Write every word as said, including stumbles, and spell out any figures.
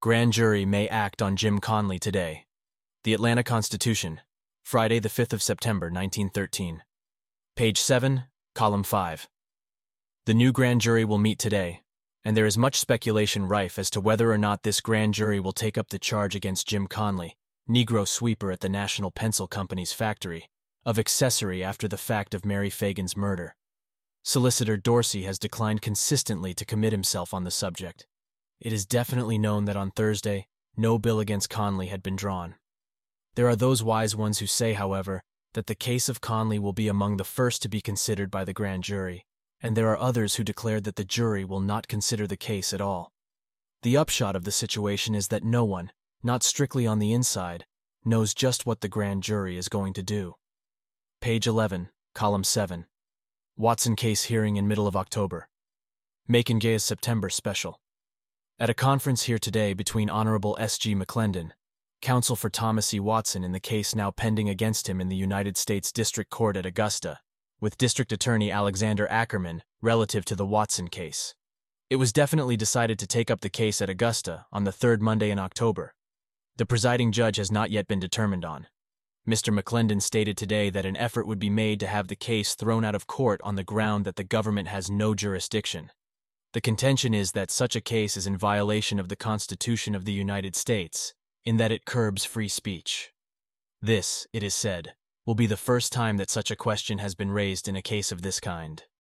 Grand jury may act on Jim Conley today. The Atlanta Constitution, Friday the fifth of September, nineteen thirteen. Page seven, column five. The new grand jury will meet today, and there is much speculation rife as to whether or not this grand jury will take up the charge against Jim Conley, Negro sweeper at the National Pencil Company's factory, of accessory after the fact of Mary Fagan's murder. Solicitor Dorsey has declined consistently to commit himself on the subject. It is definitely known that on Thursday, no bill against Conley had been drawn. There are those wise ones who say, however, that the case of Conley will be among the first to be considered by the grand jury, and there are others who declare that the jury will not consider the case at all. The upshot of the situation is that no one, not strictly on the inside, knows just what the grand jury is going to do. Page eleven, column seven. Watson case hearing in middle of October. Macon Gay's September special. At a conference here today between Honorable S G McClendon, counsel for Thomas E. Watson in the case now pending against him in the United States District Court at Augusta, with District Attorney Alexander Ackerman relative to the Watson case. It was definitely decided to take up the case at Augusta on the third Monday in October. The presiding judge has not yet been determined on. Mister McClendon stated today that an effort would be made to have the case thrown out of court on the ground that the government has no jurisdiction. The contention is that such a case is in violation of the Constitution of the United States, in that it curbs free speech. This, it is said, will be the first time that such a question has been raised in a case of this kind.